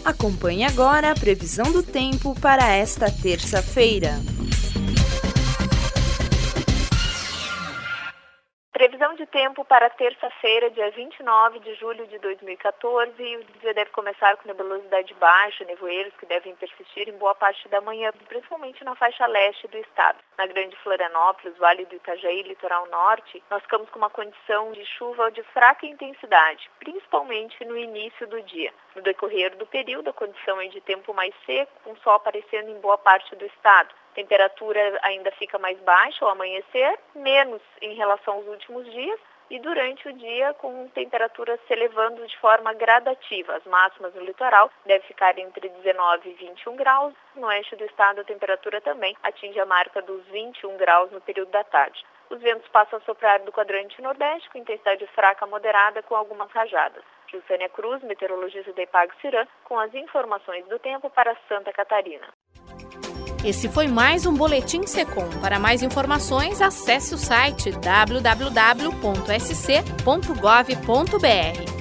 Acompanhe agora a previsão do tempo para esta terça-feira. Previsão de tempo para terça-feira, dia 29 de julho de 2014. O dia deve começar com nebulosidade baixa, nevoeiros que devem persistir em boa parte da manhã, principalmente na faixa leste do estado. Na Grande Florianópolis, Vale do Itajaí, Litoral Norte, nós ficamos com uma condição de chuva de fraca intensidade, principalmente no início do dia. No decorrer do período, a condição é de tempo mais seco, com sol aparecendo em boa parte do estado. A temperatura ainda fica mais baixa ao amanhecer, menos em relação aos últimos dias, e durante o dia com temperaturas se elevando de forma gradativa. As máximas no litoral devem ficar entre 19 e 21 graus. No oeste do estado, a temperatura também atinge a marca dos 21 graus no período da tarde. Os ventos passam a soprar do quadrante nordeste com intensidade fraca a moderada com algumas rajadas. Gilsânia Cruz, meteorologista da Ipagre-Ciran, com as informações do tempo para Santa Catarina. Esse foi mais um Boletim Secom. Para mais informações, acesse o site www.sc.gov.br.